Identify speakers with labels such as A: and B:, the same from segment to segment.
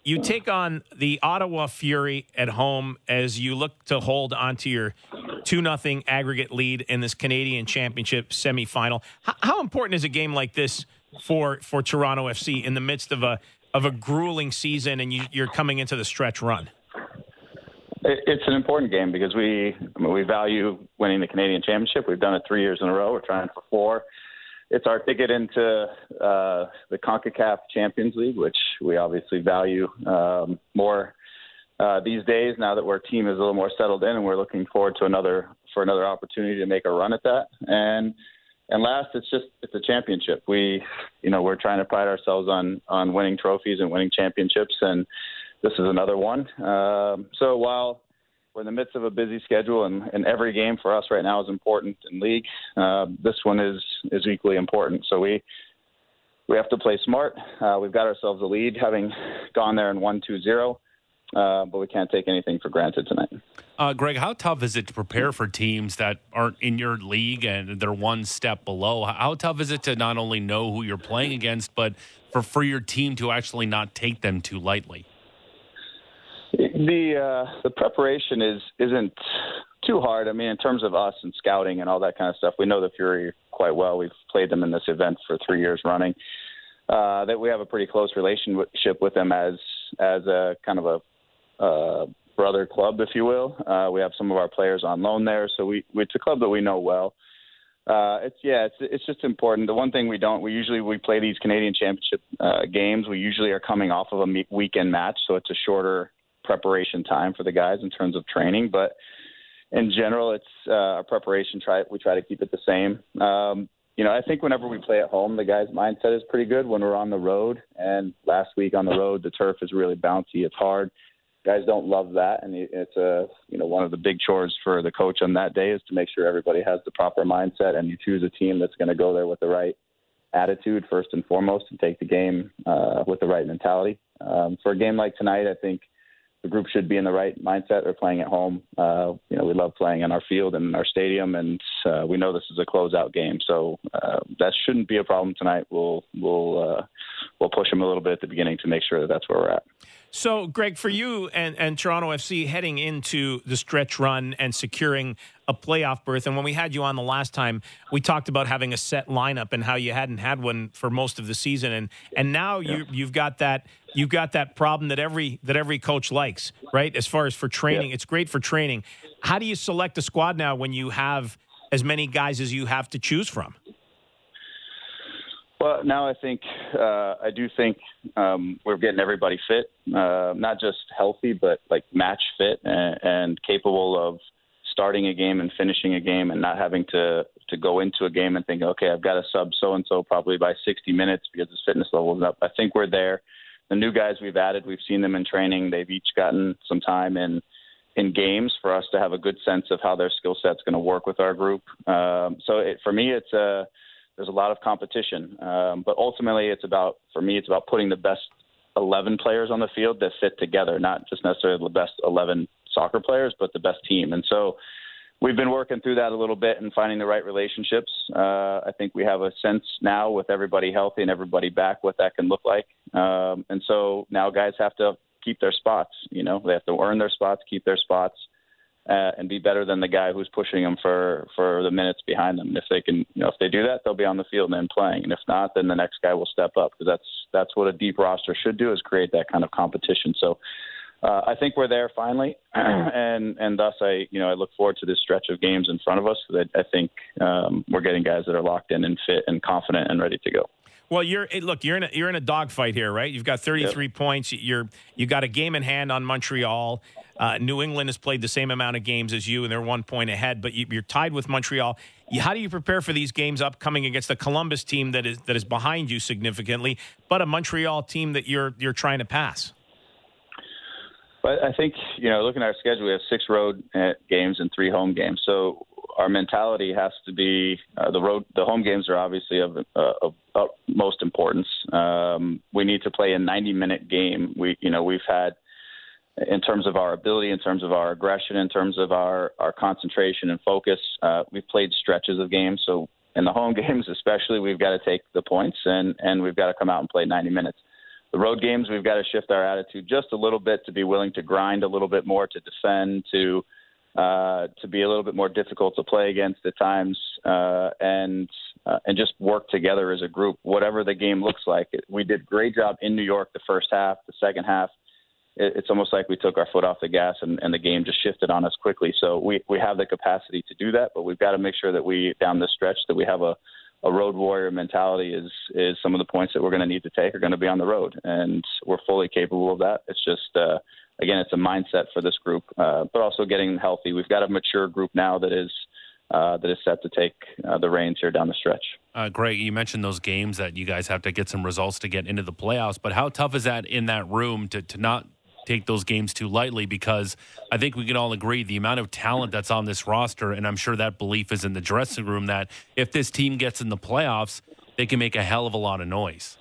A: You take on the Ottawa Fury at home as you look to hold onto your 2-0 aggregate lead in this Canadian Championship semifinal. How important is a game like this for Toronto FC in the midst of a grueling season and you're coming into the stretch run?
B: It's an important game because we value winning the Canadian Championship. We've done it 3 years in a row. We're trying for 4. It's our ticket into the CONCACAF Champions League, which we obviously value more these days now that our team is a little more settled in, and we're looking forward to another opportunity to make a run at that. And last, it's a championship. We're trying to pride ourselves on winning trophies and winning championships, and this is another one. So while we're in the midst of a busy schedule, and every game for us right now is important in league, this one is equally important. So we have to play smart. We've got ourselves a lead, having gone there and won 2-0, but we can't take anything for granted tonight.
C: Greg, how tough is it to prepare for teams that aren't in your league and they're one step below? How tough is it to not only know who you're playing against, but for your team to actually not take them too lightly?
B: The preparation isn't too hard. I mean, in terms of us and scouting and all that kind of stuff, we know the Fury quite well. We've played them in this event for 3 years running. That we have a pretty close relationship with them as a kind of a brother club, if you will. We have some of our players on loan there, so it's a club that we know well. It's just important. The one thing we play these Canadian Championship games. We usually are coming off of a weekend match, so it's a shorter preparation time for the guys in terms of training, but in general, it's our preparation. We try to keep it the same. I think whenever we play at home, the guys' mindset is pretty good. When we're on the road, and last week on the road, the turf is really bouncy. It's hard. Guys don't love that, and it's one of the big chores for the coach on that day is to make sure everybody has the proper mindset, and you choose a team that's going to go there with the right attitude first and foremost, and take the game with the right mentality. For a game like tonight, I think the group should be in the right mindset. They're playing at home. We love playing in our field and in our stadium, and we know this is a closeout game, so that shouldn't be a problem tonight. We'll push them a little bit at the beginning to make sure that that's where we're at.
A: So, Greg, for you and Toronto FC heading into the stretch run and securing a playoff berth, and when we had you on the last time, we talked about having a set lineup and how you hadn't had one for most of the season, and now you've got that problem that every coach likes, right? As far as for training, It's great for training. How do you select a squad now when you have as many guys as you have to choose from?
B: Well, now I do think we're getting everybody fit, not just healthy, but like match fit and capable of starting a game and finishing a game and not having to go into a game and think, okay, I've got to sub so-and-so probably by 60 minutes because his fitness level is up. I think we're there. The new guys we've added, we've seen them in training. They've each gotten some time in games for us to have a good sense of how their skill set's going to work with our group. For me, there's a lot of competition, but ultimately it's about putting the best 11 players on the field that fit together, not just necessarily the best 11 soccer players, but the best team. And so we've been working through that a little bit and finding the right relationships. I think we have a sense now with everybody healthy and everybody back what that can look like. And so now guys have to keep their spots. They have to earn their spots, keep their spots, and be better than the guy who's pushing them for the minutes behind them. If they can, if they do that, they'll be on the field and playing. And if not, then the next guy will step up, because that's what a deep roster should do, is create that kind of competition. So I think we're there finally, and thus I look forward to this stretch of games in front of us. That I think we're getting guys that are locked in and fit and confident and ready to go.
A: Well, you're in a dogfight here, right? You've got 33 points. You got a game in hand on Montreal. New England has played the same amount of games as you, and they're 1 point ahead. But you're tied with Montreal. How do you prepare for these games upcoming against the Columbus team that is behind you significantly, but a Montreal team that you're trying to pass?
B: But I think looking at our schedule, we have 6 road games and 3 home games. So our mentality has to be the home games are obviously of most importance. We need to play a 90-minute game. We've had, in terms of our ability, in terms of our aggression, in terms of our concentration and focus, we've played stretches of games. So in the home games especially, we've got to take the points and we've got to come out and play 90 minutes. the road games, we've got to shift our attitude just a little bit to be willing to grind a little bit more, to defend, to be a little bit more difficult to play against at times, and just work together as a group, whatever the game looks like. We did a great job in New York the first half. The second half, it's almost like we took our foot off the gas and the game just shifted on us quickly. So we have the capacity to do that, but we've got to make sure that down the stretch, that we have a road warrior mentality. Is some of the points that we're going to need to take are going to be on the road, and we're fully capable of that. It's just, again, it's a mindset for this group, but also getting healthy. We've got a mature group now that is set to take the reins here down the stretch.
C: Greg, you mentioned those games that you guys have to get some results to get into the playoffs, but how tough is that in that room to not take those games too lightly? Because I think we can all agree the amount of talent that's on this roster, and I'm sure that belief is in the dressing room, that if this team gets in the playoffs, they can make a hell of a lot of noise.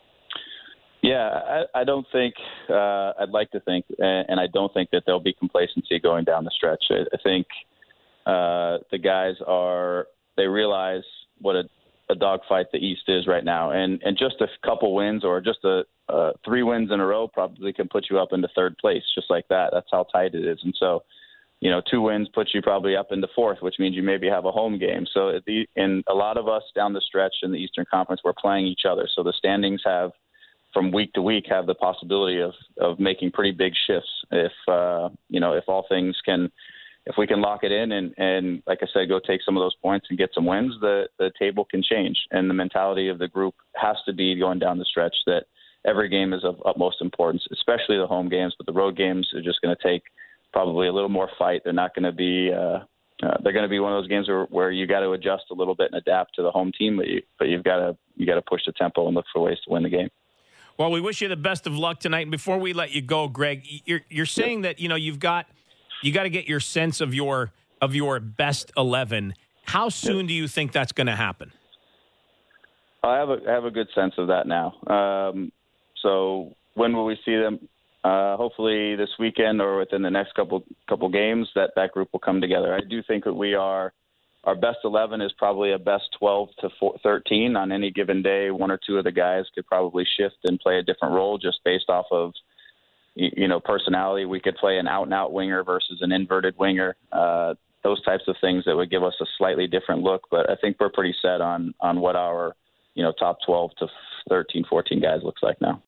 B: Yeah, I don't think I'd like to think, and I don't think that there'll be complacency going down the stretch. I think the guys they realize what a dogfight the East is right now, and just a couple wins or just 3 wins in a row probably can put you up into third place, just like that. That's how tight it is. And so, 2 wins puts you probably up into fourth, which means you maybe have a home game. So and a lot of us down the stretch in the Eastern Conference, we're playing each other. So the standings from week to week have the possibility of making pretty big shifts if all things can. If we can lock it in and, like I said, go take some of those points and get some wins, the table can change. And the mentality of the group has to be going down the stretch that every game is of utmost importance, especially the home games. But the road games are just going to take probably a little more fight. They're not going to be they're going to be one of those games where you got to adjust a little bit and adapt to the home team, but you've got to push the tempo and look for ways to win the game.
A: Well, we wish you the best of luck tonight. And before we let you go, Greg, you're saying that you've got. You got to get your sense of your best 11. How soon do you think that's going to happen?
B: I have a good sense of that now. So when will we see them? Hopefully this weekend or within the next couple games, that group will come together. I do think that our best 11 is probably a best 12 to 13 on any given day. 1 or 2 of the guys could probably shift and play a different role just based off of personality. We could play an out-and-out winger versus an inverted winger, those types of things that would give us a slightly different look. But I think we're pretty set on what our, top 12 to 13, 14 guys looks like now.